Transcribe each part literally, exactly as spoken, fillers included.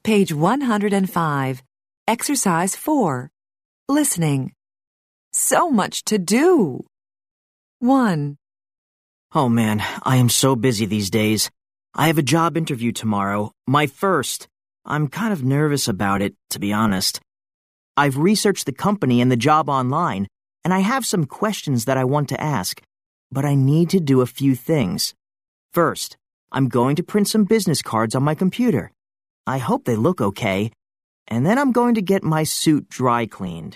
Page one hundred five. Exercise four. Listening. So much to do. one. Oh man, I am so busy these days. I have a job interview tomorrow, my first. I'm kind of nervous about it, to be honest. I've researched the company and the job online, and I have some questions that I want to ask, but I need to do a few things. First, I'm going to print some business cards on my computer. I hope they look okay, and then I'm going to get my suit dry cleaned.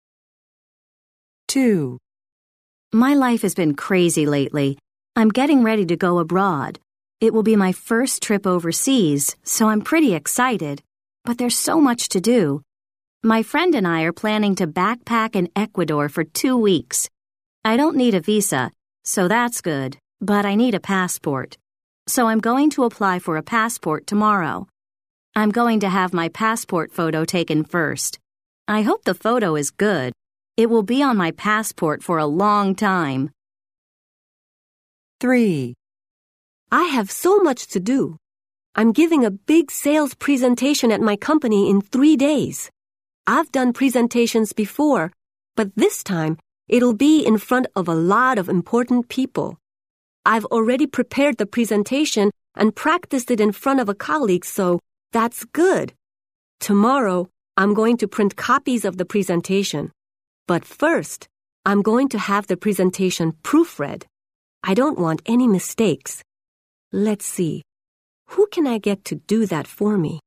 two. My life has been crazy lately. I'm getting ready to go abroad. It will be my first trip overseas, so I'm pretty excited. But there's so much to do. My friend and I are planning to backpack in Ecuador for two weeks. I don't need a visa, so that's good, but I need a passport. So I'm going to apply for a passport tomorrow. I'm going to have my passport photo taken first. I hope the photo is good. It will be on my passport for a long time. three. I have so much to do. I'm giving a big sales presentation at my company in three days. I've done presentations before, but this time it'll be in front of a lot of important people. I've already prepared the presentation and practiced it in front of a colleague, so that's good. Tomorrow, I'm going to print copies of the presentation. But first, I'm going to have the presentation proofread. I don't want any mistakes. Let's see. Who can I get to do that for me?